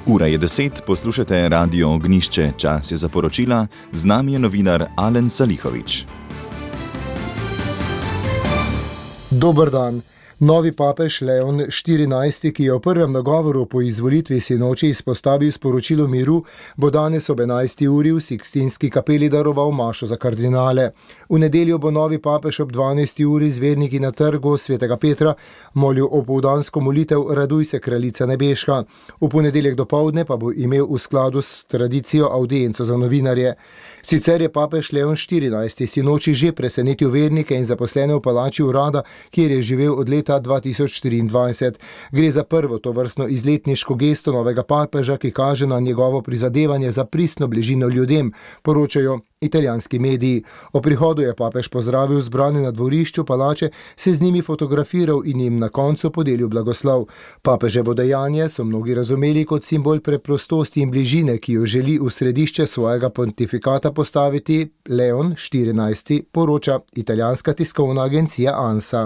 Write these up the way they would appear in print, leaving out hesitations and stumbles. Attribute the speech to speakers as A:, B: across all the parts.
A: Ura je 10, poslušate Radio Ognišče, čas je za poročila, z nami je novinar Alen Salihović.
B: Dober dan. Novi papež Leon XIV, ki je v prvem nagovoru po izvolitvi sinoči izpostavil sporočilo miru, bo danes ob 11. uri v Sikstinski kapeli daroval mašo za kardinale. V nedeljo bo novi papež ob 12. uri z verniki na trgu Svetega Petra molil opoldansko molitev Raduj se, kraljica nebeška. V ponedeljek dopoldne pa bo imel v skladu s tradicijo avdienco za novinarje. Sicer je papež Leon XIV sinoči že presenetil vernike in zaposlene v palači urada, kjer je živel od leta 2024. Gre za prvo tovrstno izletniško gesto novega papeža, ki kaže na njegovo prizadevanje za pristno bližino ljudem, poročajo italijanski mediji. O prihodu je papež pozdravil zbrane na dvorišču palače, se z njimi fotografiral in jim na koncu podelil blagoslov. Papeževo dejanje so mnogi razumeli kot simbol preprostosti in bližine, ki jo želi v središče svojega pontifikata postaviti Leon XIV, poroča italijanska tiskovna agencija ANSA.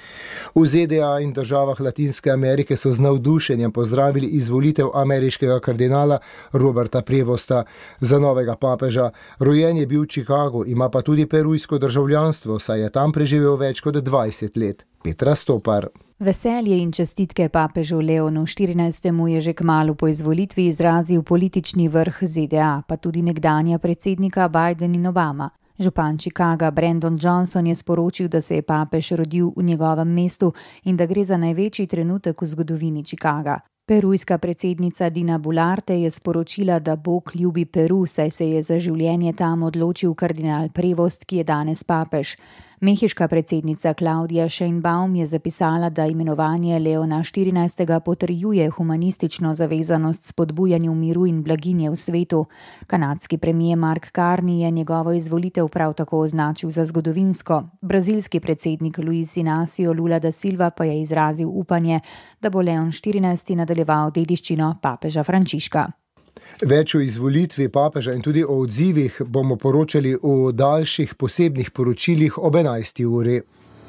B: V ZDA in državah Latinske Amerike so z navdušenjem pozdravili izvolitev ameriškega kardinala Roberta Prevosta za novega papeža. Rojen je bil v Chicagu, ima pa tudi perujsko državljanstvo, saj je tam preživel več kot 20 let. Petra Stopar.
C: Veselje in čestitke papežu Leonu XIV. Je že kmalu po izvolitvi izrazil politični vrh ZDA, pa tudi nekdanja predsednika Biden in Obama. Župan Chicaga Brandon Johnson je sporočil, da se je papež rodil v njegovem mestu in da gre za največji trenutek v zgodovini Chicaga. Perujska predsednica Dina Boluarte je sporočila, da Bog ljubi Peru, saj se je za življenje tam odločil kardinal Prevost, ki je danes papež. Mehiška predsednica Claudia Sheinbaum je zapisala, da imenovanje Leona XIV. Potrjuje humanistično zavezanost spodbujanju miru in blaginje v svetu. Kanadski premier Mark Carney je njegovo izvolitev prav tako označil za zgodovinsko. Brazilski predsednik Luiz Inácio Lula da Silva pa je izrazil upanje, da bo Leon XIV. Nadaljeval dediščino papeža Frančiška.
B: Več o izvolitvi papeža in tudi o odzivih bomo poročali v daljših posebnih poročilih ob 11. uri.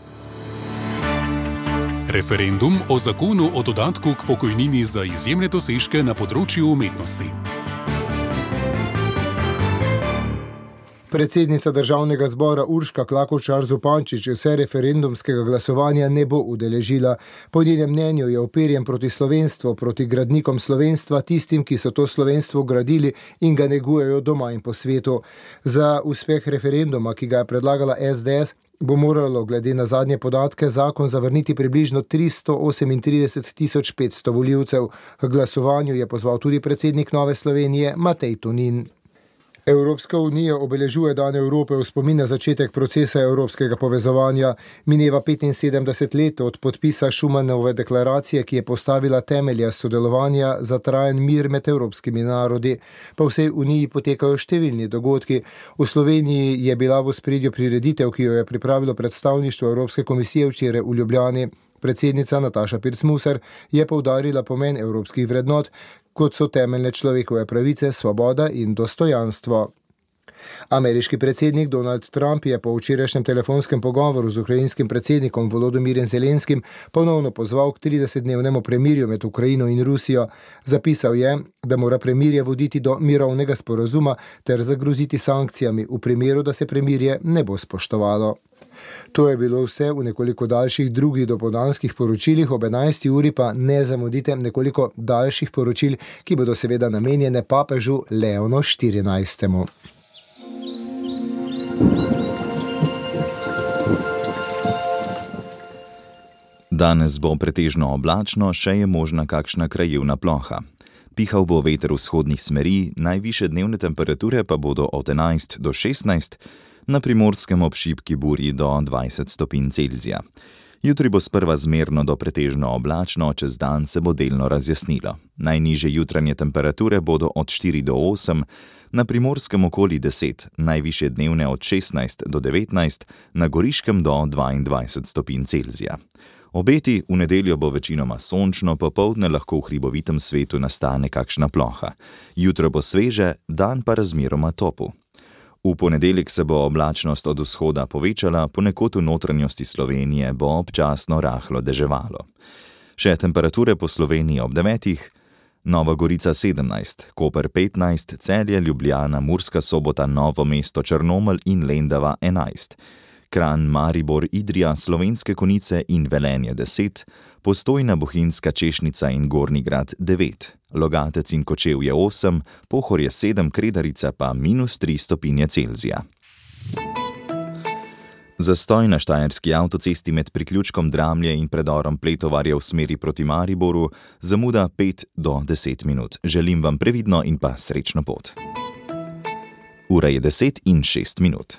D: Referendum o zakonu o dodatku k pokojnini za izjemne dosežke na področju umetnosti.
B: Predsednica državnega zbora Urška Klakočar Zupančič se referendumskega glasovanja ne bo udeležila. Po njenem mnenju je uperjen proti slovenstvu, proti gradnikom slovenstva, tistim, ki so to slovenstvo gradili in ga negujejo doma in po svetu. Za uspeh referenduma, ki ga je predlagala SDS, bo moralo glede na zadnje podatke zakon zavrniti približno 338 500 volivcev. K glasovanju je pozval tudi predsednik Nove Slovenije Matej Tonin. Evropska unija obeležuje dan Evrope v spomin na začetek procesa evropskega povezovanja. Mineva 75 let od podpisa Schumanove deklaracije, ki je postavila temelje sodelovanja za trajen mir med evropskimi narodi. Po vsej uniji potekajo številni dogodki. V Sloveniji je bila v ospredju prireditev, ki jo je pripravilo predstavništvo Evropske komisije včeraj v Ljubljani. Predsednica Nataša Pirc-Musar je poudarila pomen evropskih vrednot, kot so temeljne človekove pravice, svoboda in dostojanstvo. Ameriški predsednik Donald Trump je po včerajšnjem telefonskem pogovoru z ukrajinskim predsednikom Volodymyrem Zelenskim ponovno pozval k 30-dnevnemu premirju med Ukrajino in Rusijo. Zapisal je, da mora premirje voditi do mirovnega sporazuma ter zagroziti sankcijami v primeru, da se premirje ne bo spoštovalo. To je bilo vse v nekoliko daljših drugih dopoldanskih poročilih, ob 11. uri pa ne zamudite nekoliko daljših poročil, ki bodo seveda namenjene papežu Leonu XIV.
A: Danes bo pretežno oblačno, še je možna kakšna krajevna ploha. Pihal bo veter vzhodnih smeri, najvišje dnevne temperature pa bodo od 11 do 16, na Primorskem ob šibki burji do 20 stopinj Celzija. Jutri bo sprva zmerno do pretežno oblačno, čez dan se bo delno razjasnilo. Najnižje jutranje temperature bodo od 4 do 8, na Primorskem okoli 10, najvišje dnevne od 16 do 19, na Goriškem do 22 stopinj Celzija. Obeti: v nedeljo bo večinoma sončno, popoldne lahko v hribovitem svetu nastane kakšna ploha. Jutro bo sveže, dan pa razmeroma topel. V ponedeljek se bo oblačnost od vzhoda povečala, ponekod v notranjosti Slovenije bo občasno rahlo deževalo. Še temperature po Sloveniji ob 9, Nova Gorica 17, Koper 15, Celje, Ljubljana, Murska Sobota, Novo mesto, Črnomelj in Lendava 11. Kranj, Maribor, Idrija, Slovenske Konjice in Velenje 10, Postojna, Bohinjska, Češnica in Gornji Grad 9, Logatec in Kočevje 8, Pohorje 7, Kredarica pa -3 stopinje Celzija. Zastoj na štajerski avtocesti med priključkom Dramlje in predorom Pletovarja v smeri proti Mariboru, zamuda 5 do 10 minut. Želim vam previdno in pa srečno pot. Ura je 10:06.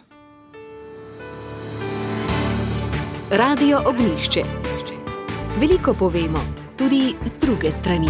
E: Radio Ognjišče. Veliko povemo, tudi z druge strani.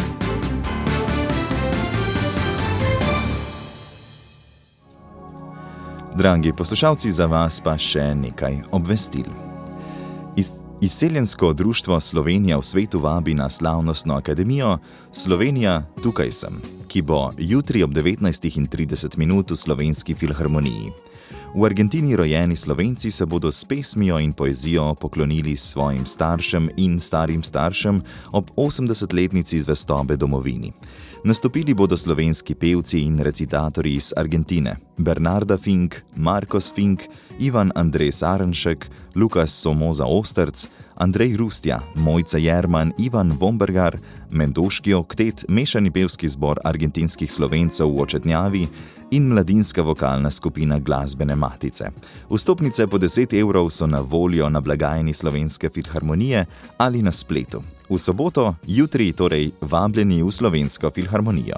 A: Dragi poslušalci, za vas pa še nekaj obvestil. Izseljensko društvo Slovenija v svetu vabi na slavnostno akademijo Slovenija, tukaj sem, ki bo jutri ob 19:30 v Slovenski filharmoniji. V Argentini rojeni Slovenci se bodo s pesmijo in poezijo poklonili svojim staršem in starim staršem ob 80-letnici zvestobe domovini. Nastopili bodo slovenski pevci in recitatorji iz Argentine: Bernarda Fink, Marcos Fink, Ivan Andrej Sarenšek, Lukas Somoza Osterc, Andrej Rustja, Mojca Jerman, Ivan Vombergar, Mendoški oktet, mešani pevski zbor argentinskih Slovencev v Očetnjavi in mladinska vokalna skupina Glasbene matice. Vstopnice po 10 evrov so na voljo na blagajni Slovenske filharmonije ali na spletu. V soboto, jutri torej vabljeni v Slovensko filharmonijo.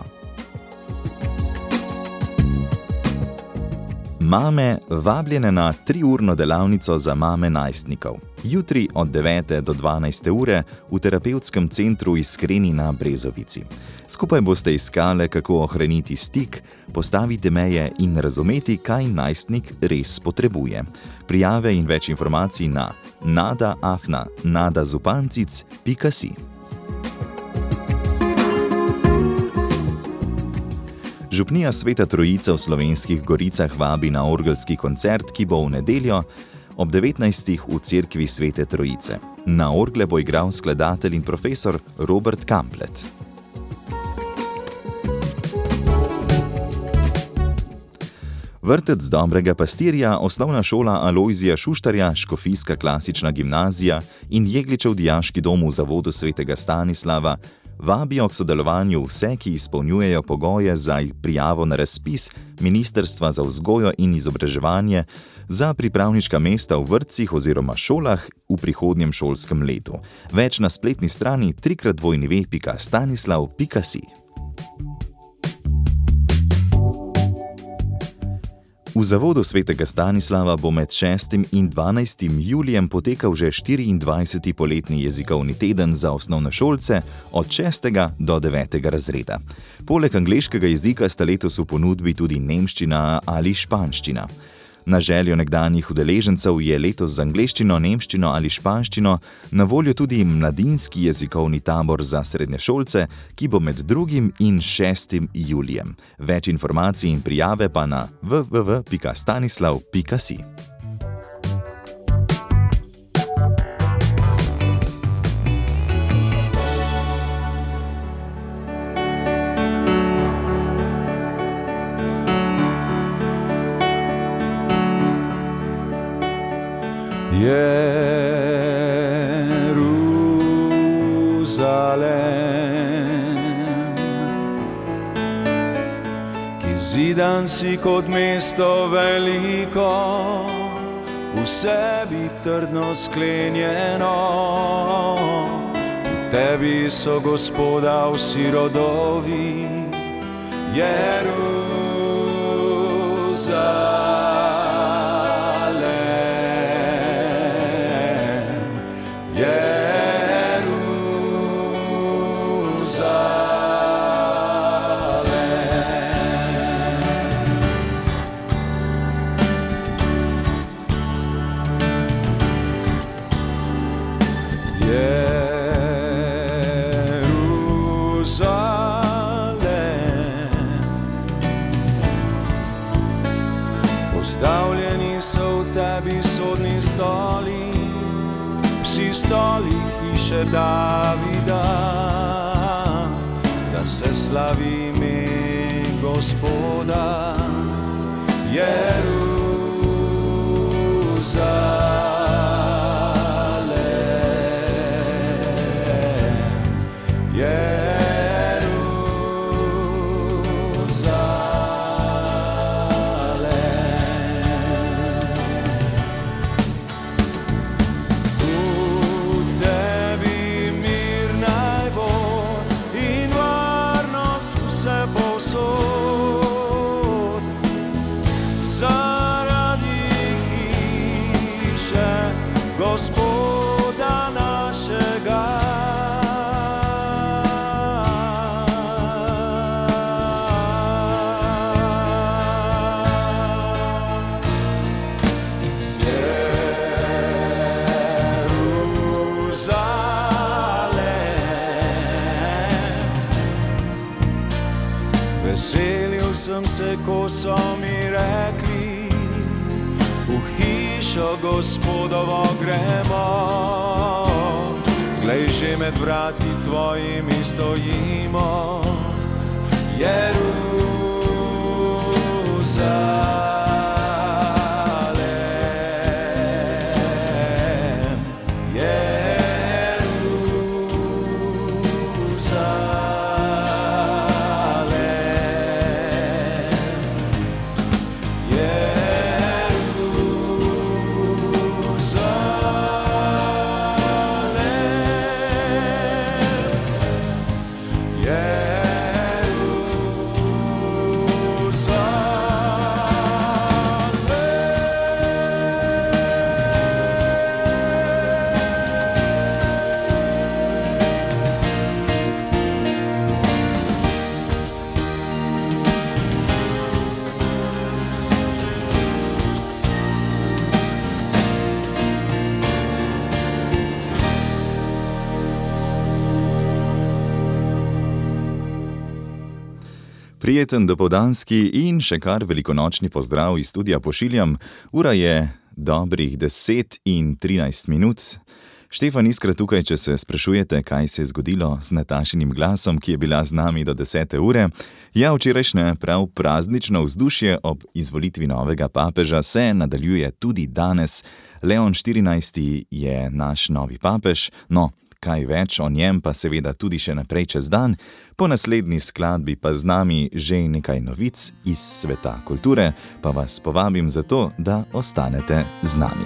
A: Mame vabljene na 3-urno delavnico za mame najstnikov. Jutri od 9. do 12. ure v terapevtskem centru Iskreni na Brezovici. Skupaj boste iskale, kako ohraniti stik, postaviti meje in razumeti, kaj najstnik res potrebuje. Prijave in več informacij na nada@nadazupancic.si. Župnija Sveta Trojica v Slovenskih Goricah vabi na orgelski koncert, ki bo v nedeljo ob 19. v cerkvi Svete Trojice. Na orgle bo igral skladatelj in profesor Robert Kamplet. Vrtec Dobrega pastirja, osnovna šola Alojzija Šuštarja, Škofijska klasična gimnazija in Jegličev dijaški dom v zavodu Svetega Stanislava vabijo k sodelovanju vse, ki izpolnjujejo pogoje za prijavo na razpis Ministrstva za vzgojo in izobraževanje za pripravniška mesta v vrtcih oziroma šolah v prihodnjem šolskem letu. Več na spletni strani www.stanislav.si. V zavodu Svetega Stanislava bo med 6. in 12. julijem potekal že 24. poletni jezikovni teden za osnovnošolce od 6. do 9. razreda. Poleg angleškega jezika sta letos v ponudbi tudi nemščina ali španščina. Na željo nekdanjih udeležencev je letos z angleščino, nemščino ali španščino na voljo tudi mladinski jezikovni tabor za srednješolce, ki bo med 2. in 6. julijem. Več informacij in prijave pa na www.stanislav.si.
F: Jeruzalem, ki zidan si kot mesto veliko, v sebi trdno sklenjeno. V tebi so Gospoda vsi rodovi, Jeruzalem. Postavljeni so v tebi sodni stoli, vsi stoli hiše Davida, da da se slavi ime Gospoda. Gospoda našega. Veselil sem se, ko so mi rekli, v hišo Gospodovo gremo. Glej, že med vrati tvojimi stojimo, Jeruzalem,
A: Prijeten dopoldanski in še kar velikonočni pozdrav iz studia pošiljam. Ura je dobrih 10:13. Štefan Iskra tukaj, če se sprašujete, kaj se je zgodilo z Natašinim glasom, ki je bila z nami do 10. ure. Ja, včerajšnje prav praznično vzdušje ob izvolitvi novega papeža se nadaljuje tudi danes. Leon 14. je naš novi papež, no, kaj več o njem pa seveda tudi še naprej čez dan. Po naslednji skladbi pa z nami že nekaj novic iz sveta kulture, pa vas povabim za to, da ostanete z nami.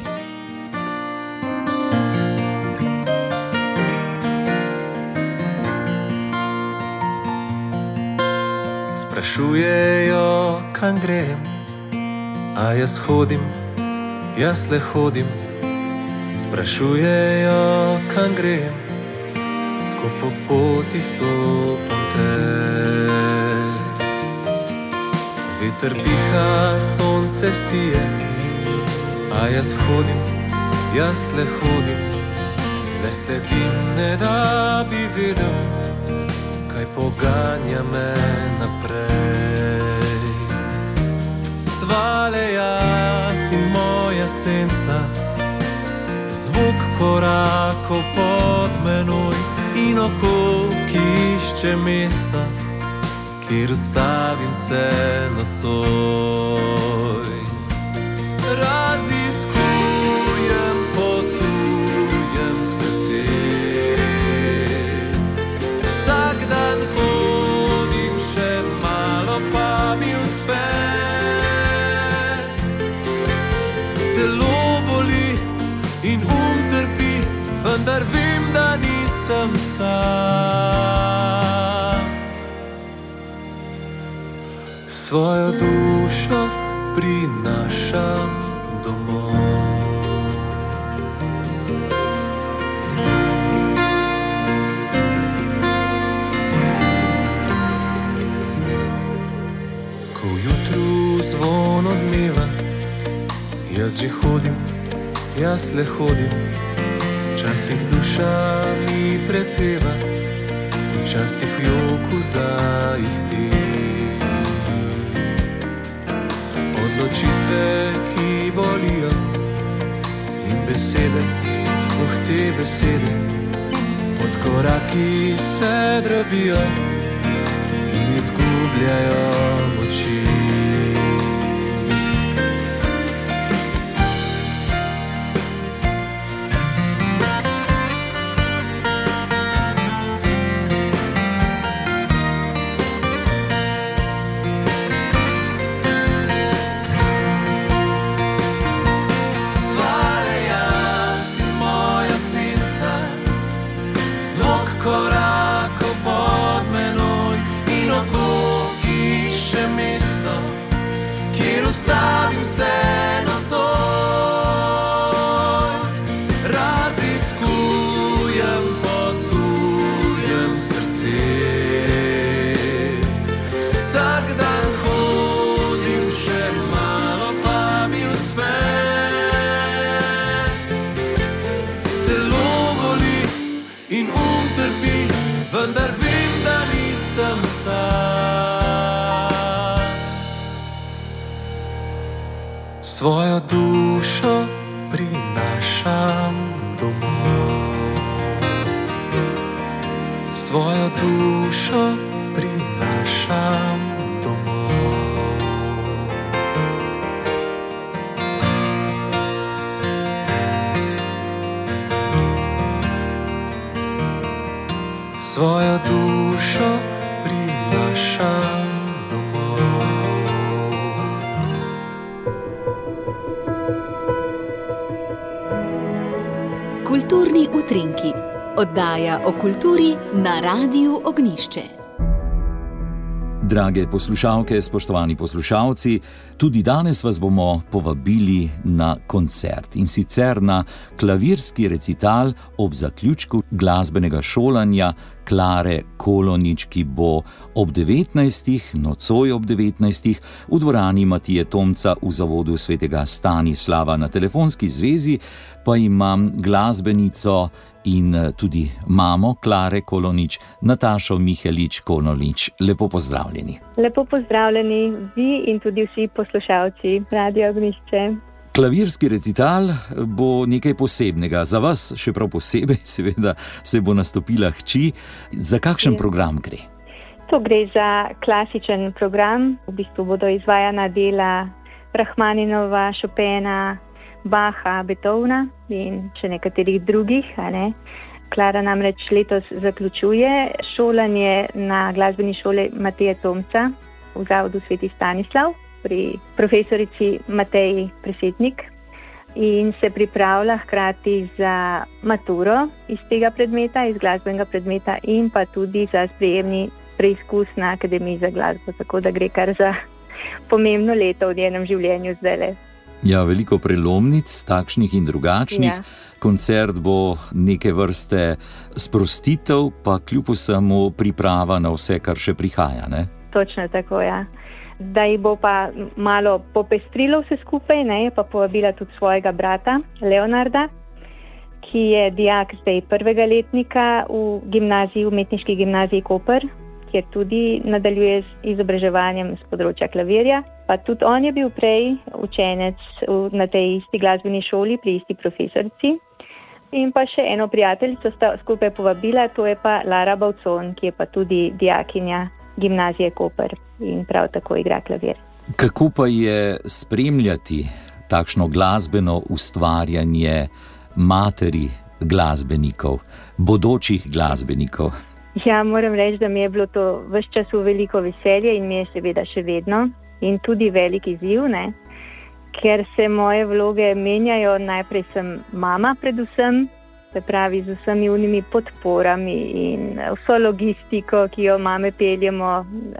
G: Sprašujejo, kam grem, a jaz hodim, jaz le hodim. Sprašujejo, kam grem, ko po poti stopam te. Veter piha, sonce sije, a jaz hodim, jaz le hodim. Le sledim, ne da bi vedel, kaj poganja me naprej. Svale jaz in moja senca, zvok korakov pod menoj in oko, ki išče mesta, kjer ustavim se nocoj. Raziskujem, potujem srce, vsak dan hodim še malo, pa mi uspe. Telo boli in trpi, vendar vem, da nisem sam. Svojo dušo prinašam domov. Ko jutru zvon odmeva, jaz že hodim, jaz le hodim. Včasih duša mi prepeva, včasih v joku zaihti. Odločitve, ki bolijo, in besede, te besede, pod koraki se drobijo, izgubljajo moči. Ustavim se nocoj, raziskujem, potujem srce. Vsak dan hodim, še malo pa mi uspe. Telo boli in trpi, vendar vem, da nisem sam. Svojo dušo prinašam domov. Svojo dušo prinašam domov. Svojo dušo prinašam.
E: Kulturni utrinki. Oddaja o kulturi na Radiu Ognjišče.
H: Drage poslušalke, spoštovani poslušalci, tudi danes vas bomo povabili na koncert, in sicer na klavirski recital ob zaključku glasbenega šolanja Klare Kolonič, ki bo ob 19. nocoj ob 19. v dvorani Matije Tomca v Zavodu svetega Stanislava. Na telefonski zvezi pa imam glasbenico in tudi mamo Klare Kolonič, Natašo Mihelič-Kolonič. Lepo pozdravljeni.
I: Lepo pozdravljeni vi in tudi vsi poslušalci Radia Ognjišče.
H: Klavirski recital bo nekaj posebnega. Za vas še prav posebej, seveda, se bo nastopila hči. Za kakšen program gre?
I: To gre za klasičen program. V bistvu bodo izvajana dela Rahmaninova, Chopina, Bacha, Beethovna in še nekaterih drugih. Klara namreč letos zaključuje šolanje na glasbeni šoli Matije Tomca v Zavodu sveti Stanislav pri profesorici Mateji Presetnik in se pripravlja hkrati za maturo iz tega predmeta, iz glasbenega predmeta, in pa tudi za sprejemni preizkus na Akademiji za glasbo, tako da gre kar za pomembno leto v njenem življenju zdajle.
H: Ja, veliko prelomnic, takšnih in drugačnih. Ja. Koncert bo neke vrste sprostitev, pa kljub vsemu priprava na vse, kar še prihaja, ne?
I: Točno tako, ja. Da ji bo pa malo popestrilo vse skupaj, je pa povabila tudi svojega brata Leonarda, ki je dijak zdaj 1. letnika v gimnaziji, umetniški gimnaziji Koper, kjer tudi nadaljuje z izobraževanjem z področja klavirja. Pa tudi on je bil prej učenec na tej isti glasbeni šoli pri isti profesorici. In pa še eno prijateljico sta skupaj povabila, to je pa Lara Bavcon, ki je pa tudi dijakinja gimnazije Koper in prav tako igra klavir.
H: Kako pa je spremljati takšno glasbeno ustvarjanje materi glasbenikov, bodočih glasbenikov?
I: Ja, moram reči, da mi je bilo to ves čas v veliko veselje in mi je seveda še vedno in tudi velik izziv, ker se moje vloge menjajo. Najprej sem mama predvsem, se pravi z vsemi unimi podporami in vso logistiko, ki jo mame peljemo,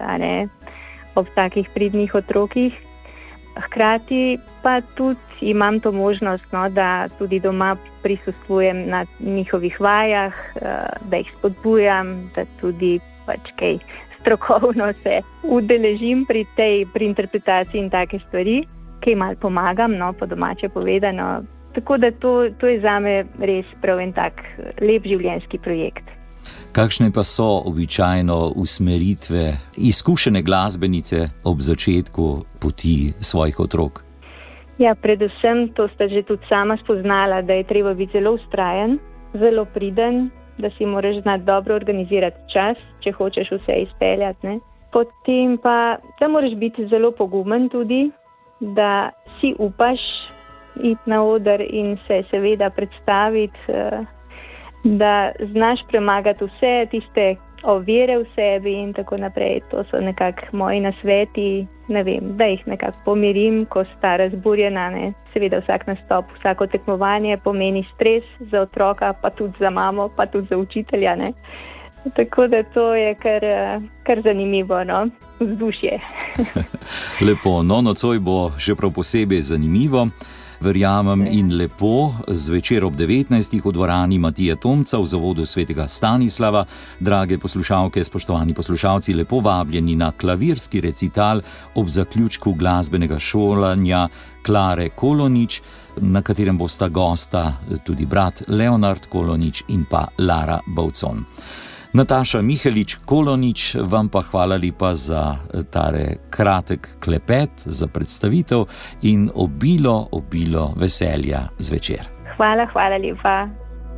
I: ob takih pridnih otrokih. Hkrati pa tudi imam to možnost, da tudi doma prisostvujem na njihovih vajah, da jih spodbujam, da tudi kaj strokovno se udeležim pri interpretaciji in take stvari, ki malo pomagam, po domače povedano. Tako da to je zame res prav en tak lep življenjski projekt.
H: Kakšne pa so običajno usmeritve izkušene glasbenice ob začetku poti svojih otrok?
I: Ja, predvsem to sta že tudi sama spoznala, da je treba biti zelo vztrajen, zelo priden, da si moraš znati dobro organizirati čas, če hočeš vse izpeljati. Potem pa, da moraš biti zelo pogumen tudi, da si upaš iti na oder in se seveda predstaviti, da znaš premagati vse tiste ovire v sebi in tako naprej. To so nekako moji nasveti, ne vem, da jih nekako pomirim, ko sta razburjena, ne. Seveda vsak nastop, vsako tekmovanje pomeni stres za otroka, pa tudi za mamo, pa tudi za učitelja, ne. Tako da to je kar zanimivo, no, vzdušje.
H: Lepo, no, nocoj bo še prav posebej zanimivo. Verjamem in lepo, zvečer ob 19. v dvorani Matije Tomca v zavodu Svetega Stanislava. Drage poslušalke, spoštovani poslušalci, lepo vabljeni na klavirski recital ob zaključku glasbenega šolanja Klare Kolonič, na katerem bosta gosta tudi brat Leonard Kolonič in pa Lara Bavcon. Nataša Mihelič-Kolonič, vam pa hvala lepa za tale kratek klepet, za predstavitev in obilo veselja zvečer.
I: Hvala lepa.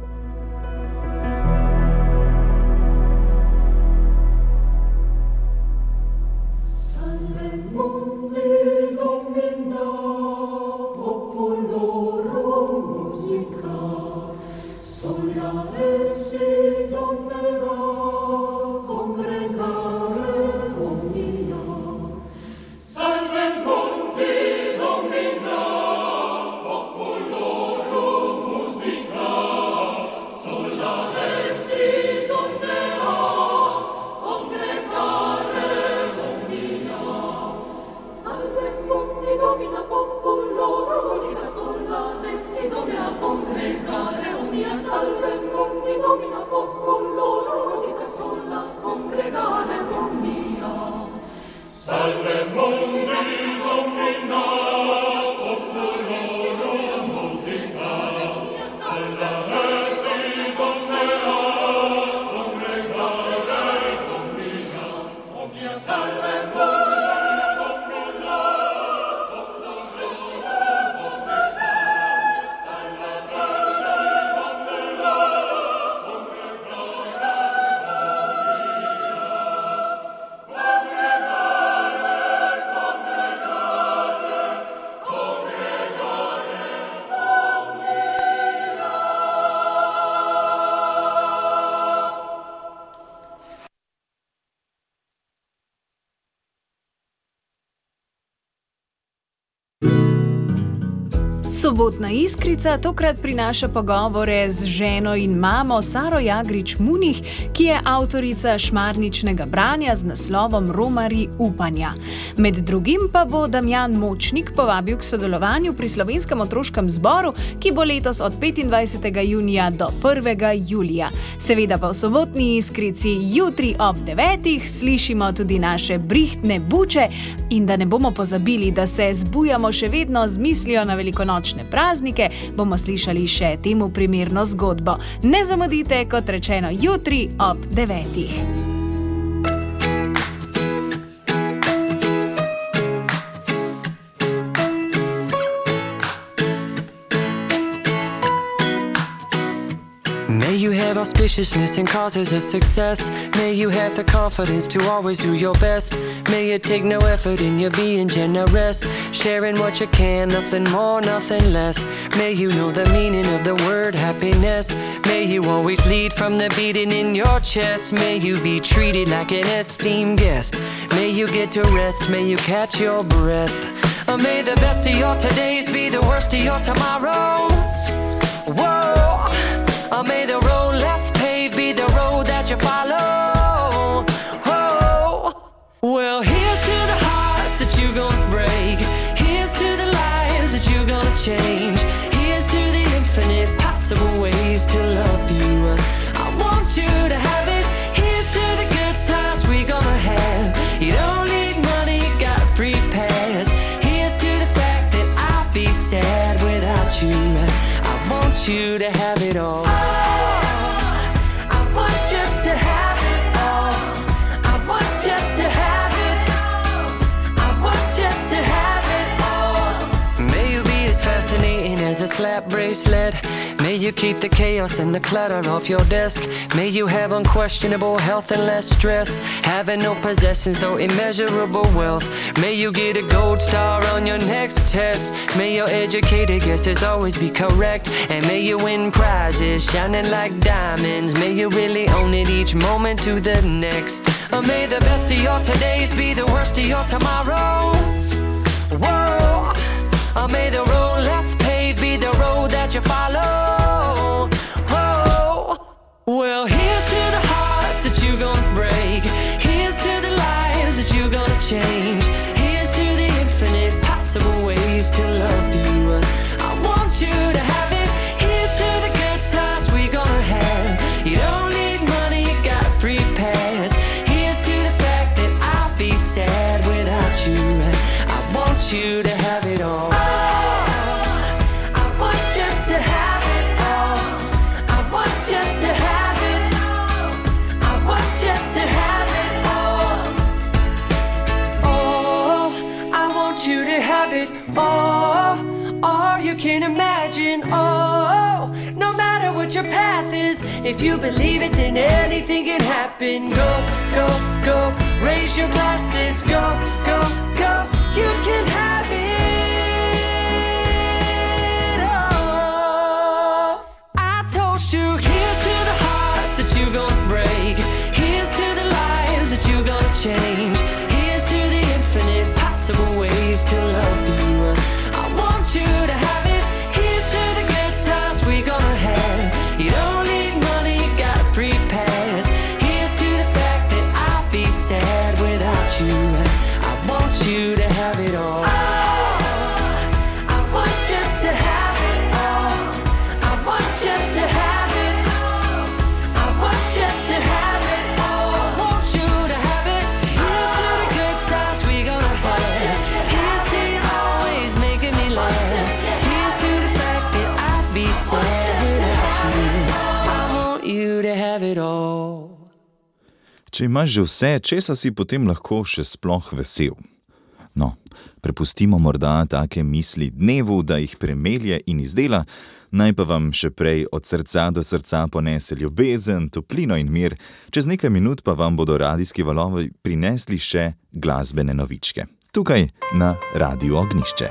J: Sobotna Iskrica tokrat prinaša pogovore z ženo in mamo Saro Jagrič-Munih, ki je avtorica šmarničnega branja z naslovom Romarji upanja. Med drugim pa bo Damjan Močnik povabil k sodelovanju pri Slovenskem otroškem zboru, ki bo letos od 25. junija do 1. julija. Seveda pa v Sobotni Iskrici jutri ob 9. slišimo tudi naše brihtne buče in da ne bomo pozabili, da se zbujamo še vedno z mislijo na velikonočne praznike, bomo slišali še temu primerno zgodbo. Ne zamudite, kot rečeno, jutri ob 9.
K: May you have auspiciousness and causes of success. May you have the confidence to always do your best. May you take no effort in your being generous, sharing what you can, nothing more, nothing less. May you know the meaning of the word happiness. May you always lead from the beating in your chest. May you be treated like an esteemed guest. May you get to rest, may you catch your breath. May the best of your todays be the worst of your tomorrows. Whoa! May the road less paved be the road that you follow. Oh, well, here's to the hearts that you're gonna break. Here's to the lives that you're gonna change. Here's to the infinite possible ways to love you. I want you to have it. Here's to the good times we're gonna have. You don't need money, you got a free pass. Here's to the fact that I'd be sad without you. I want you to have it all. As a slab that bracelet. May you keep the chaos and the clutter off your desk. May you have unquestionable health and less stress. Having no possessions though immeasurable wealth. May you get a gold star on your next test. May your educated guesses always be correct. And may you win prizes shining like diamonds. May you really own it each moment to the next. Or may the best of your todays be the worst of your tomorrows. Whoa. Or may the road less paved be the road that you follow. Whoa. Well, here's to the hearts that you're gonna break. Here's to the lives that you're gonna change. Here's to the infinite possible ways to love you. I want you to have it. Here's to the good times we're gonna have. You don't need money, you got a free pass. Here's to the fact that I'll be sad without you. I want you to have it all. All you can imagine, oh, no matter what your path is, if you believe it, then anything can happen. Go, go, go, raise your glasses, go, go, go, you can have it, oh. I toast you, here's to the hearts that you're gonna break. Here's to the lives that you're gonna change. Here's to the infinite possible ways to love you. You to have it. Here's to the good times we're gonna have. You don't need money, you got a free pass. Here's to the fact that I'll be sad without you. I want you to have it all. I want you to have it all. I want you to have it. I want you to have it all. I want you to have it. Here's to the good times we're gonna have. Here's to you always making me laugh.
A: Če imaš že vse, česa si potem lahko še sploh vesel? No, prepustimo morda take misli dnevu, da jih premelje in izdela, naj pa vam še prej od srca do srca ponese ljubezen, toplino in mir, čez nekaj minut pa vam bodo radijski valovi prinesli še glasbene novičke. Tukaj na Radiu Ognjišče.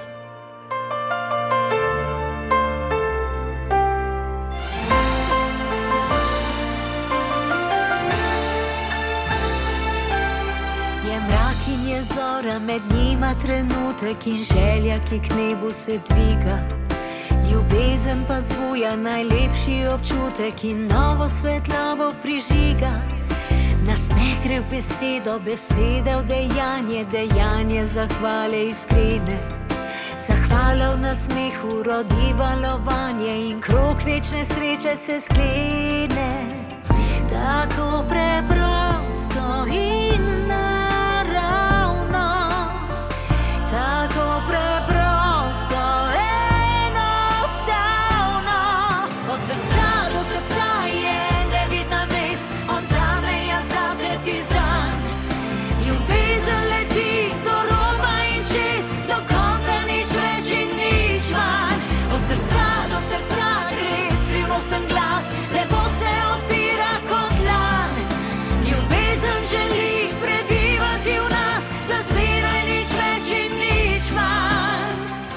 L: Med njima trenutek in želja, ki k nebu se dviga. Ljubezen pa zbuja najlepši občutek in novo svetlobo prižiga. Nasmeh gre v besedo, beseda v dejanje, dejanje zahvale iskrene. Zahvala v nasmehu rodi valovanje in krog večne sreče se sklene. Tako preprosto in tako preprosto, enostavno. Od srca do srca je nevidna vest, on zame, jaz zate, ti zanj. Ljubezen leti do roba in čez, do konca nič več in nič manj. Od srca do srca gre skrivnosten glas, nebo se odpira kot lan. Ljubezen želi prebivati v nas, za zmeraj nič več in nič manj.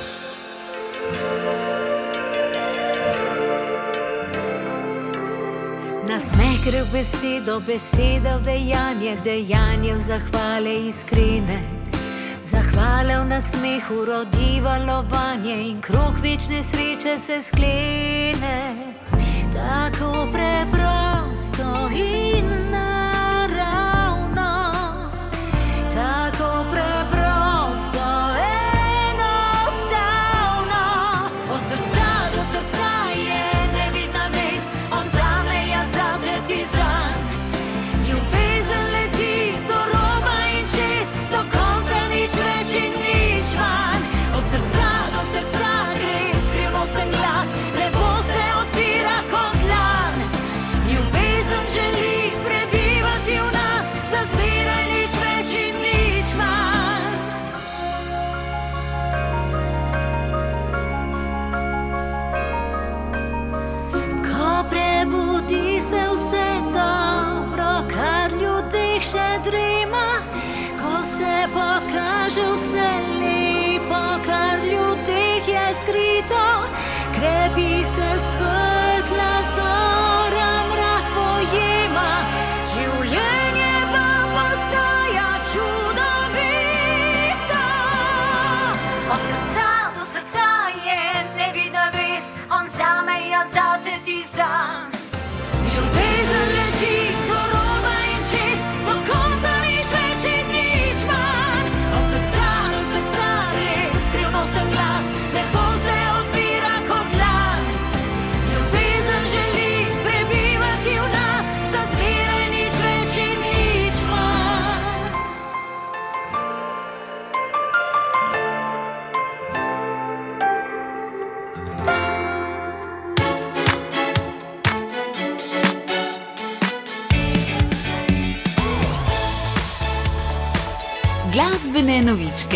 L: Nasmeh gre v besedo, beseda v dejanje, dejanje v zahvale iskrene. Zahvala v nasmehu rodi valovanje in krog večne sreče se sklene. Tako preprosto in naravno, tako preprosto, enostavno. Od srca do srca je nevidna vest, on zame, jaz zate, ti zanj. Ljubezen leti do roba in čez, do konca nič več in nič manj. Od srca do srca gre skrivnosten glas, nebo se odpira kot lan. pokaže vse lepo, kar v ljudeh je skrito. Krepi se svetla zora, mrak pojema, življenje pa postaja čudovito. Od srca do srca je nevidna vez, on zame, jaz zate, ti sam. Ljubezen leti do roba in čez, do konca nič več in nič manj. Od srca do srca res, skrivnosten glas, nebo se odpira kot dlan. Ljubezen želi prebivati v nas, za zmeraj nič več in nič manj.
E: Glasbene novičke.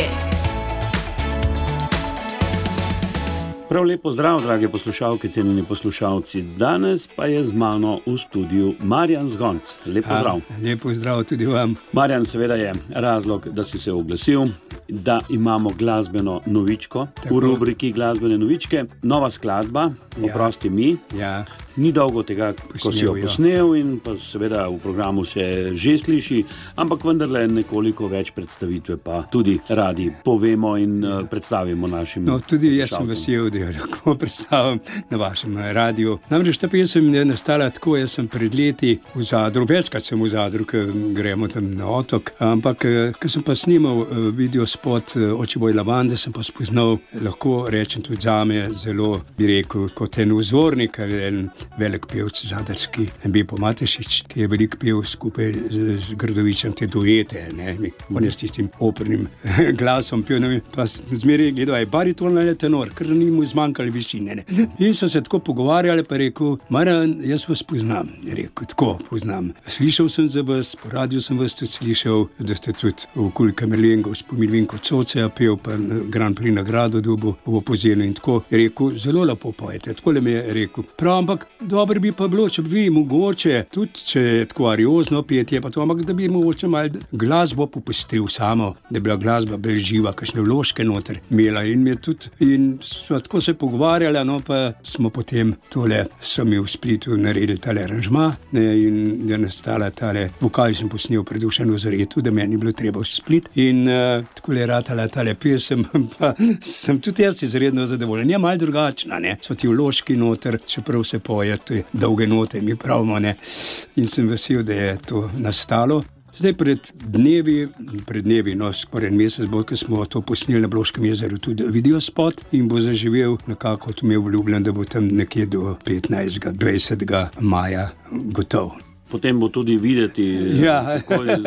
M: Prav lepo zdrav, drage poslušalke, cenjeni poslušalci. Danes pa je z mano v studiu Marjan Zgonc. Lep pozdrav.
N: Lepo zdrav tudi vam.
M: Marjan, seveda je razlog, da si se oglasil, da imamo glasbeno novičko. Tako. V rubriki Glasbene novičke. Nova skladba, Oprosti mi.
N: Ja.
M: Ni dolgo tega, ko si jo posnel in pa seveda v programu se že sliši, ampak vendarle nekoliko več predstavitve pa tudi radi povemo in predstavimo našim
N: tudi jaz sem vesel, da jo lahko predstavim na vašem radiju. Namreč ta pesem je nastala tako, jaz sem pred leti v Zadru, večkrat sem v Zadru, ker gremo tam na otok, ampak ko sem pa snimal videospot Očiboj lavande, sem pa spoznal, lahko rečem tudi zame, zelo bi rekel, kot en vzornik, en velik pevc zadarski, Bepo Matešič, ki je velik pev skupaj z Grdovičem te duete, ne, on je s tistim opernim glasom pev, pa zmeraj gledal, je bariton ali tenor, ker ni mu zmanjkali višine, ne. In so se tako pogovarjali, pa rekel, Marjan, jaz vas poznam, je rekel, tako poznam. Slišal sem za vas, po radiju sem vas tudi slišal, da ste tudi v okoli Kamerlenga, v spomin Vinko Coceja pev, pa Grand Prix nagrado dobil v Opozelu in tako, je rekel, zelo lepo pojete, tako le mi je rekel. Prav, ampak dobro bi pa bilo, če bi vi mogoče, tudi če je tako ariozno petje, pa to, ampak da bi mogoče malo glasbo popestril samo, da je bila glasba bolj živa, kakšne vložke noter imela in mi je tudi, in so tako se pogovarjali, no pa smo potem tole, so mi v Splitu naredili tale aranžma, ne, in je nastala tale, vokal sem posnel pred Dušanu Zaretu, da meni bilo treba v Split in tako je ratala tale pesem, pa sem tudi jaz izredno zadovoljen, je malo drugačna, ne, so ti vložki noter, čeprav se poje, to je dolge note, mi pravimo, ne. In sem vesel, da je to nastalo. Zdaj pred dnevi, no, skoraj en mesec bo, ko smo to posneli na Bloškem jezeru, tudi videospot in bo zaživel nekako, to mi je obljubljen, da bo tam nekje do 15. 20. maja gotov.
M: Potem bo tudi videti.
N: Ja,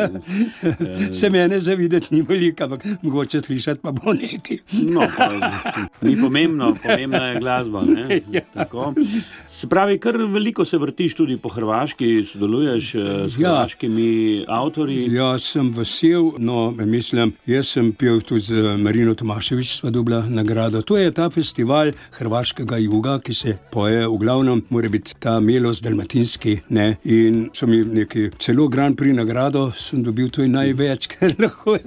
N: se mene zavideti ni veliko, ampak mogoče slišati pa bo nekaj.
M: No, pa ni pomembno, pomembna je glasba, ne? Tako. Se pravi, kar veliko se vrtiš tudi po Hrvaški, sodeluješ s hrvaškimi avtorji.
N: Ja, sem vesel, no, mislim, jaz sem pil tudi z Marino Tomaševič, sva dobila nagrado. To je ta festival hrvaškega juga, ki se poje, v glavnem mora biti ta Melos Dalmatinski, ne, in so mi neki celo Grand Prix nagrado, sem dobil, to je največ, ker lahko,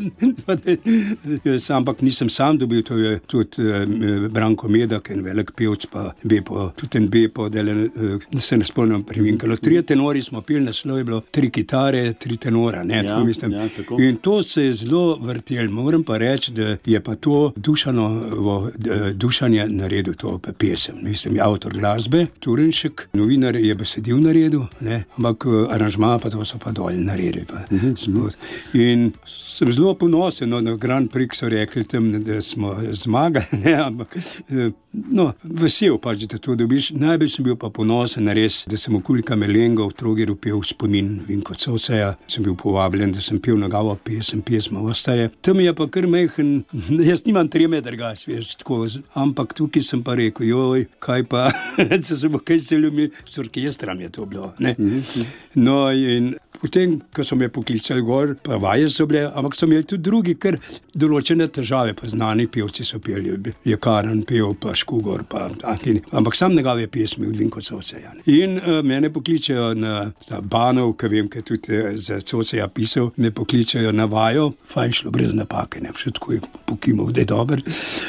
N: ampak nisem sam dobil, to je tudi Branko Medak, en velik pevc, pa Bepo, tudi en Bepo, da se ne spomnim privinkalo. 3 tenori smo pili, naslov je bilo 3 kitare, 3 tenora, ne, tako mislim. Ja, tako. In to se je zelo vrtel. Moram pa reči, da je pa to Dušan je naredil to pesem. Mislim, je avtor glasbe, Turenšek, novinar je besedil naredil, ne, ampak aranžma pa to so pa dol naredili. Pa. In sem zelo ponosen, no, na Grand Prix so rekli tam, da smo zmagali, ne, ampak no, vesel pač, da to dobiš. Najbolj sem bil pa ponosen res, da sem okoli Kamerlenga v Trogeru pel spomin Vinko Coceja. Sem bil povabljen, da sem pel njegovo pesma ostaje. Tam je pa kar majhen, jaz nimam treme drugač, veš, tako, ampak tukaj sem pa rekel, joj, kaj pa, če se bo kaj zelo mi, s orkestrom je to bilo, ne. No, in potem, ko so me poklicali gor, pa vaje so bile, ampak so imeli tudi drugi, ker določene težave, pa znani pevci so peli, je Karan pel, pa Škugor, pa taki, ampak sam njegove pesmi od Vinko Coceja. In mene pokličejo na Banov, ki vem, ker tudi za Coceja pisal, me pokličejo na vajo, fajn šlo brez napake, ne, še tako je pokimal, da je dober.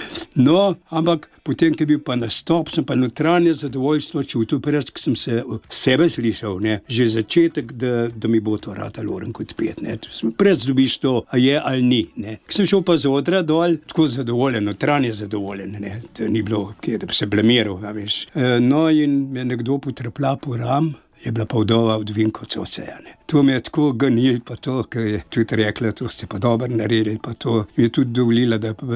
N: No, ampak potem, ko je bil pa nastop, sem pa notranje zadovoljstvo čutil, preč, ko sem se sebe slišal, ne, že začetek, da mi bo to ratalo kot pet, ne, preč dobiš to, a je ali ni, ne. Ko sem šel pa z odra dol, tako zadovoljen, notranje zadovoljen, ne, to ni bilo, da bi se blamiral, a veš. No, in me nekdo potrepla po ram, je bila pa vdova od Vinko Coceja, ne. To me je tako ganil, pa to, ker je tudi rekla, to ste pa dobro naredili, pa to mi je tudi dovolila,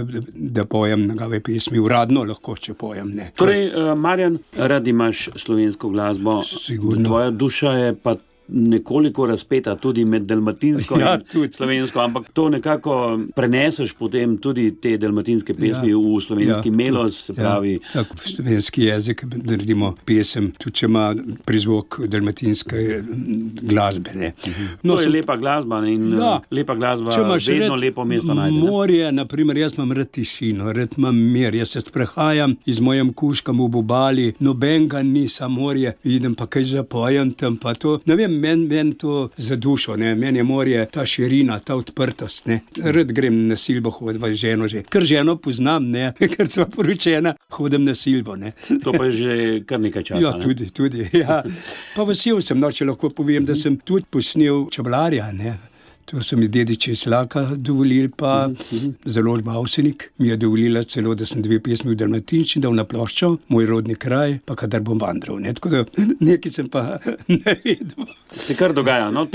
N: da pojem njegove pesmi, uradno lahko, če pojem, ne.
M: Torej, Marjan, rad imaš slovensko glasbo, sigurno. Tvoja duša je pa nekoliko razpeta tudi med dalmatinsko in slovensko, ampak to nekako preneseš potem tudi te dalmatinske pesmi v slovenski melos, se pravi.
N: Tako slovenski jezik, naredimo pesem, tudi če ima prizvok dalmatinske glasbe, ne.
M: To je lepa glasba in lepa glasba vedno lepo mesto najde.
N: Morje, naprimer, jaz imam rad tišino, rad imam mir, jaz se sprehajam iz mojem kuškam v obali, nobenega ni, samo morje, idem pa kaj zapojem tam, pa to, ne vem, meni to za dušo, ne, meni je morje, ta širina, ta odprtost, ne, rad grem na Silbo hodva z ženo že, ker ženo poznam, ne, ker sva poročena, hodem na Silbo, ne.
M: To pa je že kar nekaj časa,
N: ne? Tudi, ja. Pa vesel sem, no, če lahko povem, da sem tudi posnel Čebelarja, ne. To so mi dediči iz Slaka dovolili, pa založba Avsenik mi je dovolila celo, da sem 2 pesmi v dalmatinščini dal na ploščo, Moj rodni kraj, pa Kadar bom vandral, ne, tako da nekaj sem pa naredil.
M: Se kar dogaja, no,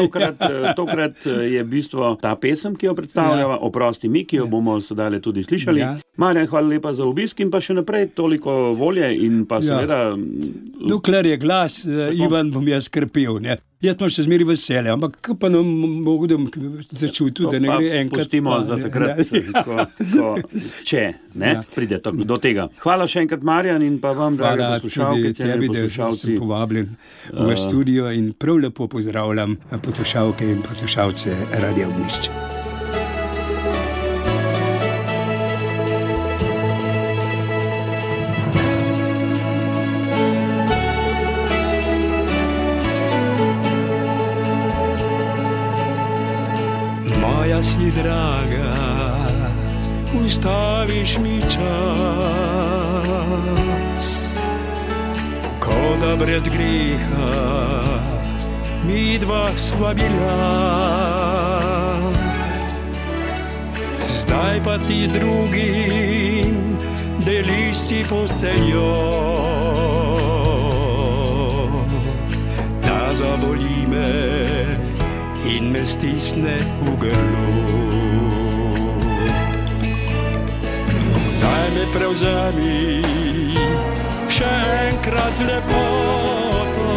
M: tokrat je bistvo ta pesem, ki jo predstavljava, Oprosti mi, ki jo bomo sedaj tudi slišali. Marjan, hvala lepa za obisk in pa še naprej toliko volje in pa seveda...
N: Dokler je glas, Ivan, bom jaz krpel, ne. Jaz imam še zmeri veselje, ampak kaj pa nam mogo, da začutil, da ne gre enkrat.
M: Pustimo za takrat, če pride do tega. Hvala še enkrat, Marjan, in pa vam, drage poslušalke, cenjeni poslušalci.
N: Hvala tudi tebi, da sem povabljen v studio in prav lepo pozdravljam poslušalke in poslušalce Radia Ognjišče.
O: Si draga, ustaviš mi čas, ko da brez greha mi dva sva bila. Zdaj pa ti z drugim deliš si posteljo, da zaboli me in me stisne v grlu. Daj me prevzemi še enkrat z lepoto,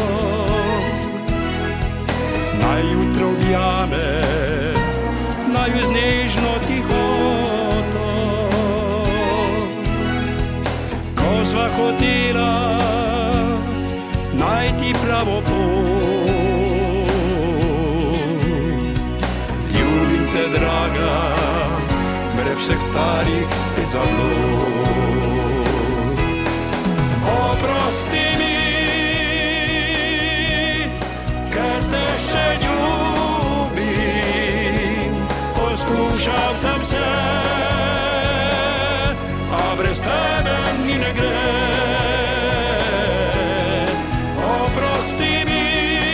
O: naj jutro objame, naj z nežno tihoto. Ko sva hotela najti pravo pot, te, draga, brez vseh starih spet zablod. Oprosti mi, ker te še ljubim, poskušal sem se, a brez tebe mi ne gre. Oprosti mi,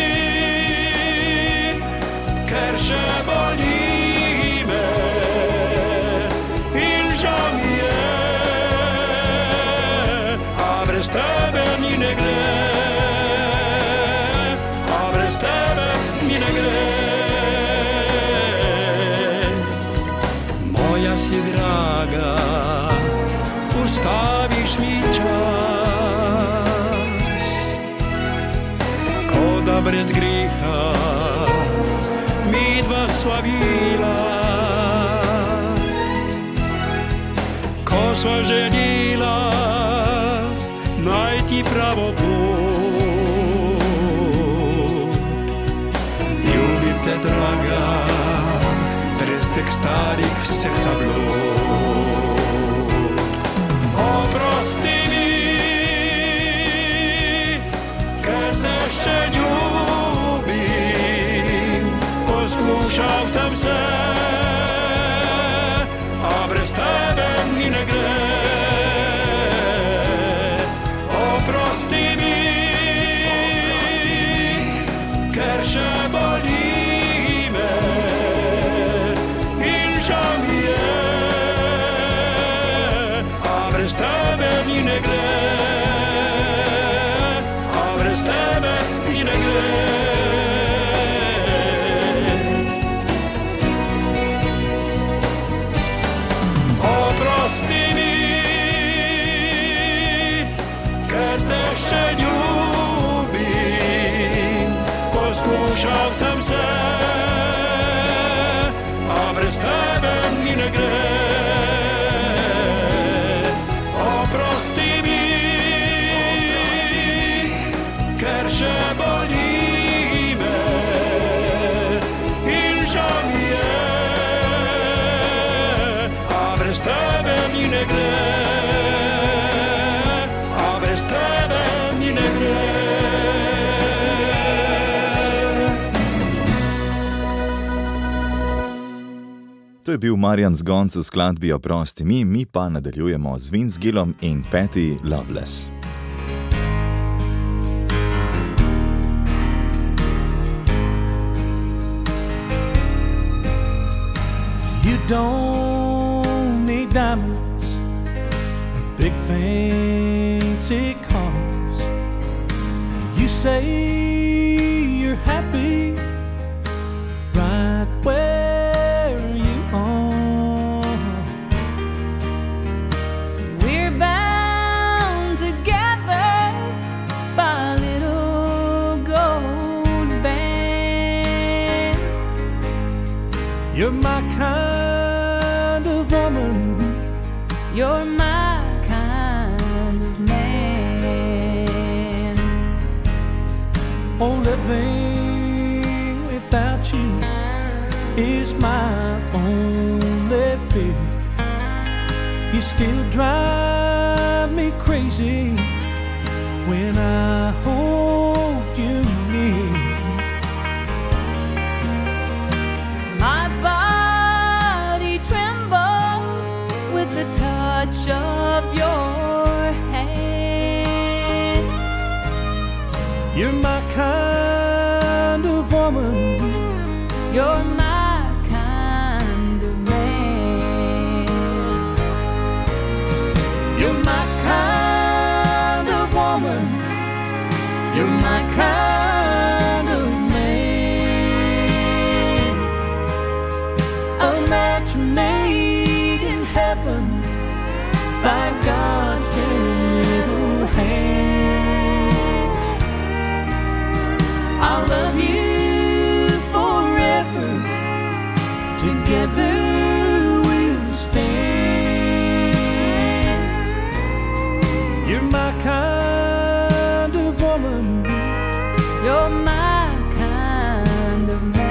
O: ker še boli, brez tebe mi ne gre, a brez tebe mi ne gre. Moja si draga, ustaviš mi čas, ko da brez greha mi dva sva bila, ko sva željela najti pravo pot. teh starih vseh tablov. Oprosti mi, ker te še ljubim, poskušal sem se, a brez tebe mi ne gre. Oprosti mi, ker še boli me in žal mi je, a brez tebe mi ne gre, a brez tebe mi ne gre. Oprosti mi, ker te še ljubim, poskušal sem se, a brez tebe mi ne gre. Oprosti mi, ker še boli me in žal mi je, a brez tebe mi ne gre, a brez tebe mi ne gre.
A: To je bil Marjan Zgonc v skladbi Oprosti mi, mi pa nadaljujemo z Vince Gillom in Patti Loveless.
P: You don't need diamonds, big fancy cars. You say you're happy right where you are.
Q: We're bound together by a little gold band.
P: You're my kind of woman.
Q: You're my kind of man.
P: Oh, living without you is my only fear. You still drive me crazy when I hold you near.
Q: My body trembles with the touch of your hand.
P: You're my kind of woman.
Q: You're my kind of man.
P: You're my kind of woman. You're my kind of man. A match made in heaven by God's gentle hands. I'll love you forever. Together we'll stand. You're my kind of woman.
Q: You're my kind of man.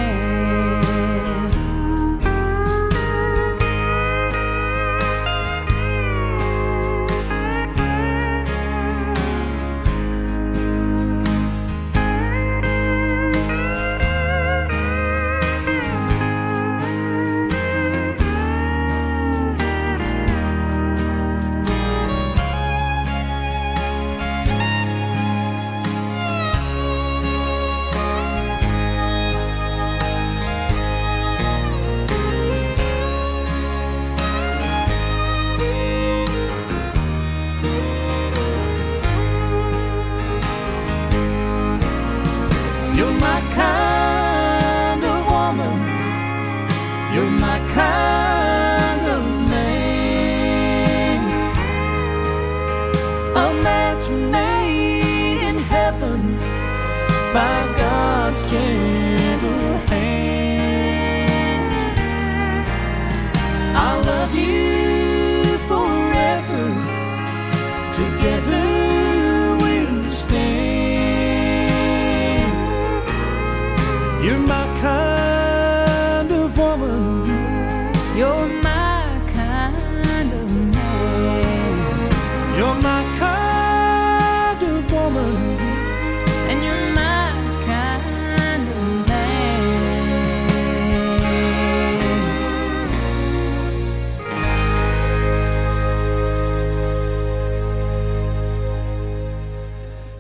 P: You're my kind of woman. You're my kind of man. A match made in heaven by God's gentle hands. I'll love you forever. Together we'll stand. You're my kind of woman.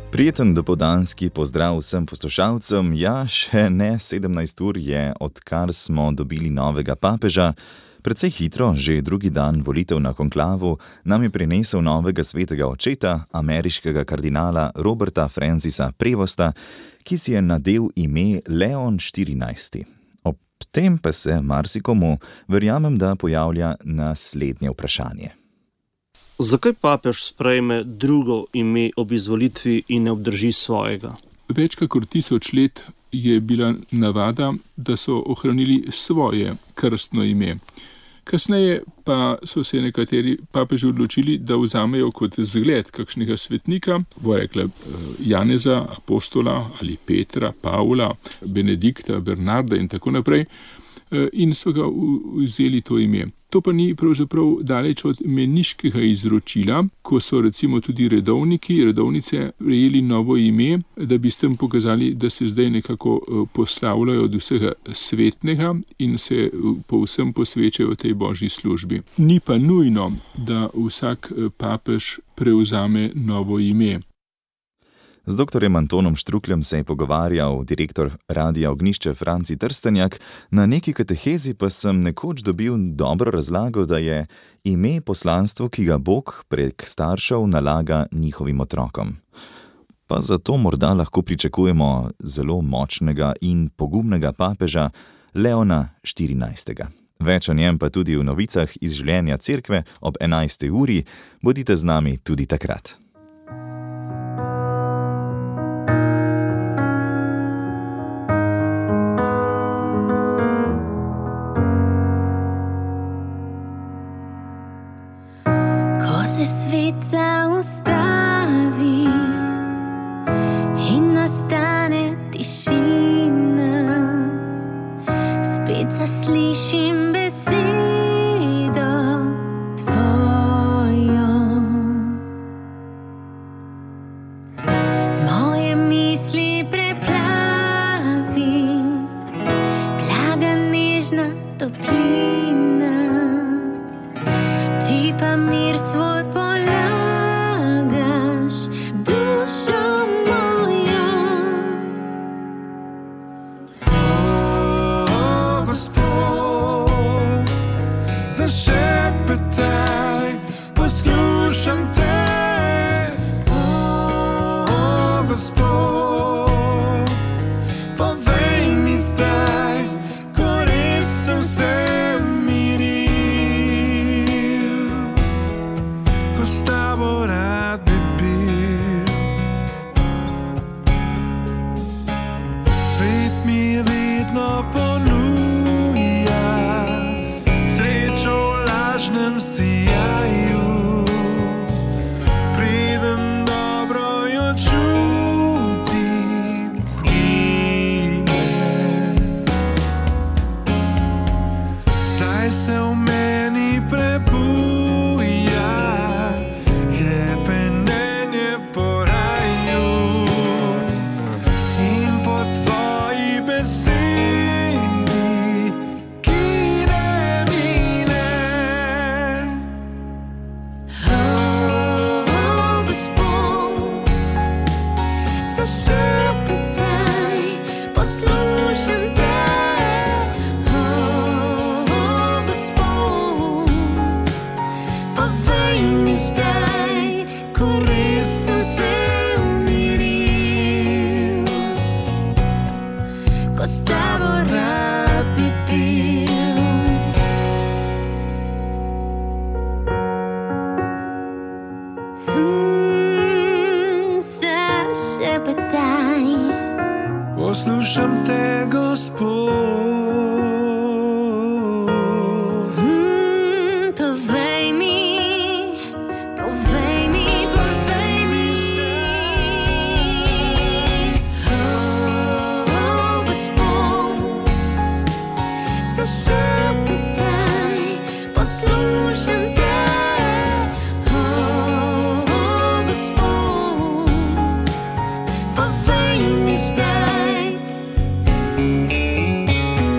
A: Prijeten dopoldanski pozdrav vsem poslušalcem. Ja, še ne 17 ur je, odkar smo dobili novega papeža. Precej hitro, že drugi dan volitev na konklavu, nam je prinesel novega svetega očeta, ameriškega kardinala Roberta Francisa Prevosta, ki si je nadel ime Leon XIV. Ob tem pa se marsikomu, verjamem, da pojavlja naslednje vprašanje.
R: Zakaj papež sprejme drugo ime ob izvolitvi in ne obdrži svojega?
D: Več kakor 1000 let je bila navada, da so ohranili svoje krstno ime. Kasneje pa so se nekateri papeži odločili, da vzamejo kot zgled kakšnega svetnika, bo rekla Janeza, apostola ali Petra, Pavla, Benedikta, Bernarda in tako naprej, in so ga vzeli to ime. To pa ni pravzaprav daleč od meniškega izročila, ko so recimo tudi redovnice prejeli novo ime, da bi s tem pokazali, da se zdaj nekako poslavljajo od vsega svetnega in se povsem posvečajo tej božji službi. Ni pa nujno, da vsak papež prevzame novo ime.
A: Z dr. Antonom Štrukljem se je pogovarjal direktor Radia Ognjišče Franci Trstenjak, na neki katehezi pa sem nekoč dobil dobro razlago, da je ime poslanstvo, ki ga Bog prek staršev nalaga njihovim otrokom. Pa zato morda lahko pričakujemo zelo močnega in pogumnega papeža Leona XIV. Več o njem pa tudi v novicah iz življenja cerkve ob 11. uri. Bodite z nami tudi takrat.
Q: Svet zaustavi in nastane tišina, spet zaslišim besedo tvojo. Moje misli preplavi blaga nežna toplina, ti pa mir svoj
F: Poslušam te, Gospod.
Q: Povej mi, Gospod, zašepetaj, poslušam te, Gospod, povej mi zdaj.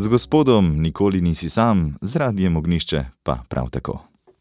A: Z Gospodom nikoli nisi sam, z Radijem Ognjišče pa prav tako.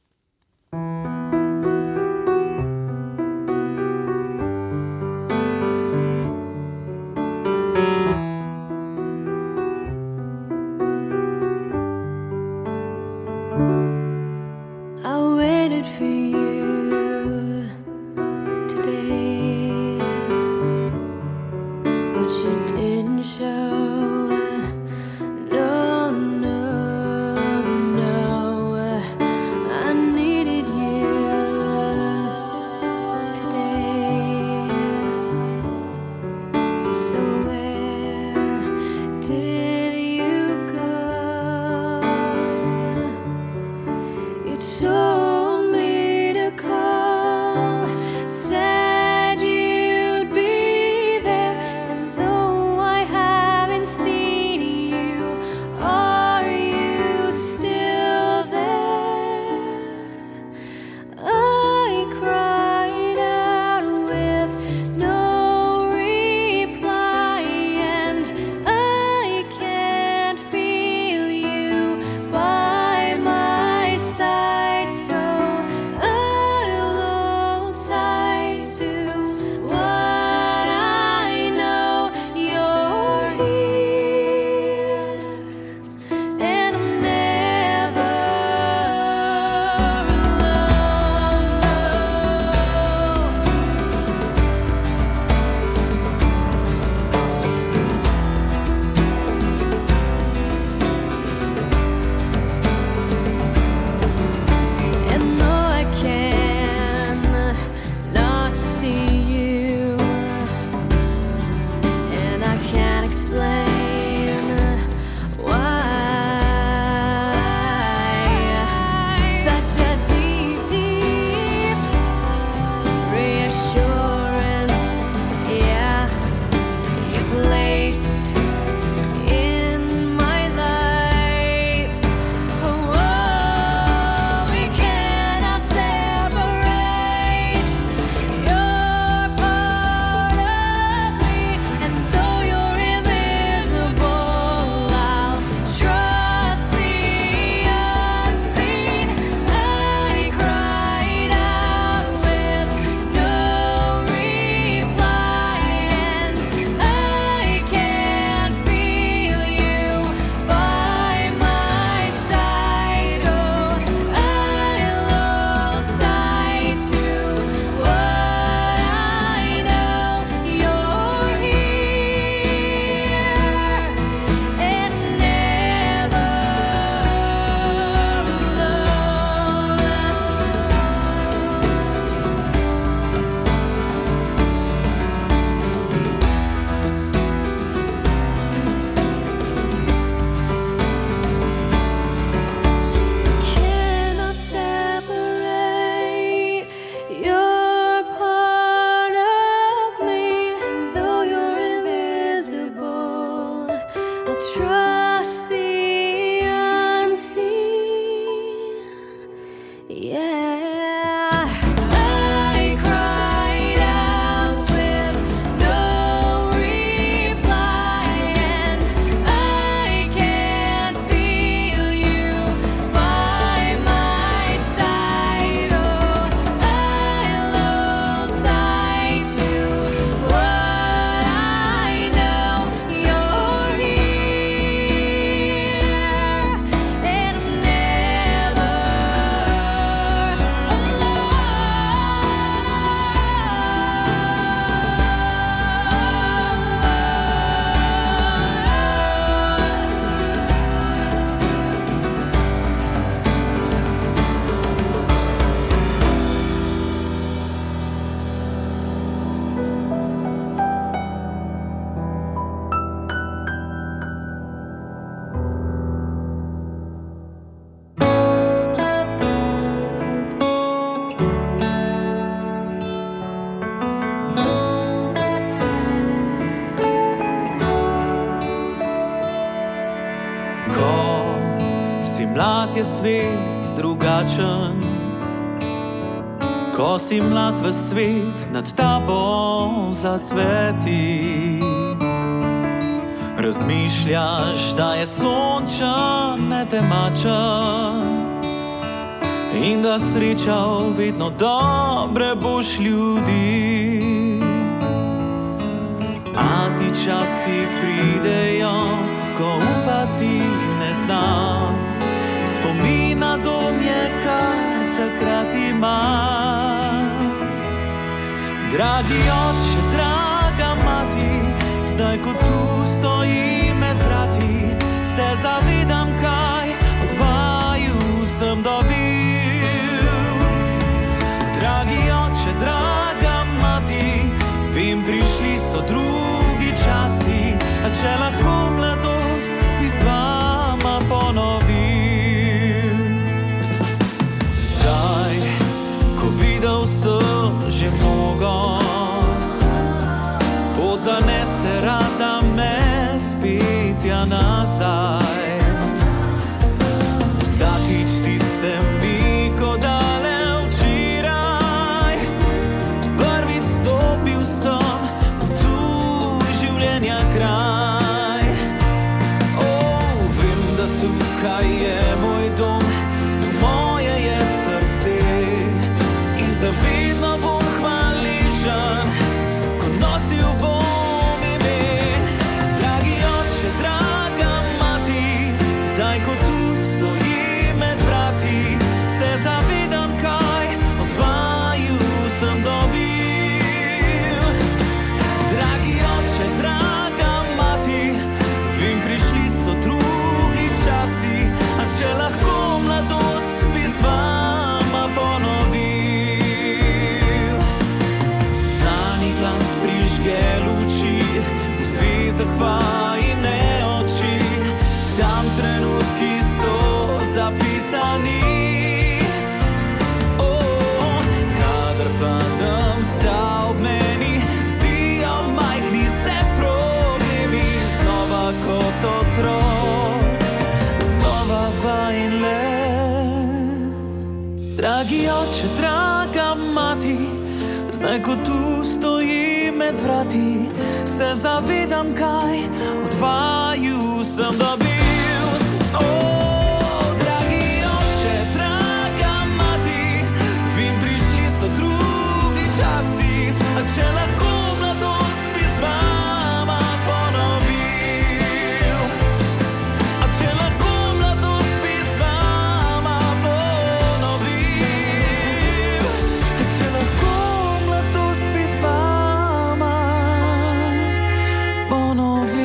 S: mlad je svet drugačen. Ko si mlad v svet, nad tabo zacveti. Razmišljaš, da je sončen, ne temačen in da srečal vedno dobre boš ljudi. A ti časi pridejo, ko upati ne znam. Spomina dom je, kar takrat imam. Dragi oče, draga mati, zdaj ko tu stoji med vrati, se zavedam, kaj od vaju sem dobil. Dragi oče, draga mati, vem, prišli so drugi časi, a če lahko mladost bi z vama ponovil. Zdaj, ko videl sem že mnogo, pot zanese rada me spet ja nazaj. Vsakič ti se mi kot dale včeraj, prvič stopil sem v tvoj življenja kraj. Vem, da tukaj je moj dom, tu moje je srce in zavedno bom hvaležen, ko nosil bom ime. Dragi oče, draga mati, zdaj ko tu stoji med vrati, se zavedam, kaj od vaju sem dobil. Dragi oče, draga mati, vem, prišli so drugi časi, a če lahko mladost bi z vama ponovil. Znani glas prižge luči, v zvezdah vajine oči, tam trenutki so zapisani. Kadar padem, sta ob meni, zdijo majhni se problemi, znova kot otrok, znova vajin let. Dragi oče, draga mati, zdaj ko tu stoji med vrati, se zavedam, kaj od vaju sem dobil. Dragi oče, draga mati, vem, prišli so drugi časi, a če lahko mladost bi z vama ponovil. A če lahko mladost bi z vama ponovil. A če lahko mladost bi z vama ponovil.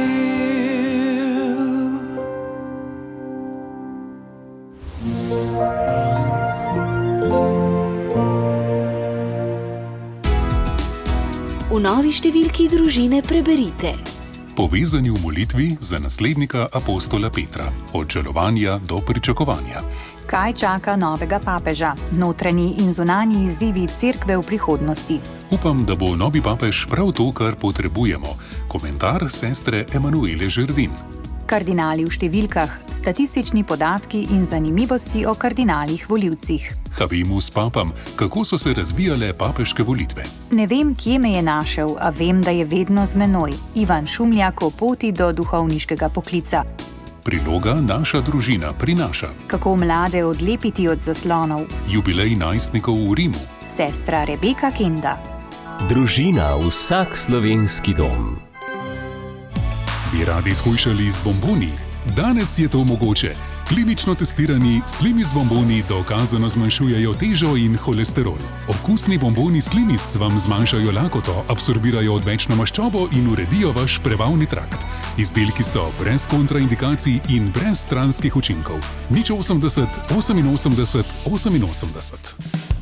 E: V novi številki Družine preberite.
T: Povezani v molitvi za naslednika apostola Petra, od žalovanja do pričakovanja.
C: Kaj čaka novega papeža? Notranji in zunanji izzivi cerkve v prihodnosti.
T: Upam, da bo novi papež prav to, kar potrebujemo. Komentar sestre Emanuele Žerdin.
C: Kardinali v številkah, statistični podatki in zanimivosti o kardinalih volivcih.
T: Habemus papam, kako so se razvijale papeške volitve.
C: Ne vem, kje me je našel, a vem, da je vedno z menoj. Ivan Šumljak o poti do duhovniškega poklica.
T: Priloga Naša družina prinaša.
C: Kako mlade odlepiti od zaslonov.
T: Jubilej najstnikov v Rimu.
C: Sestra Rebeka Kenda.
U: Družina, vsak slovenski dom.
T: Bi radi shujšali z bomboni? Danes je to mogoče. Klinično testirani Slimis bomboni dokazano zmanjšujejo težo in holesterol. Okusni bomboni Slimis vam zmanjšajo lakoto, absorbirajo odvečno maščobo in uredijo vaš prebavni trakt. Izdelki so brez kontraindikacij in brez stranskih učinkov. 080 88 88.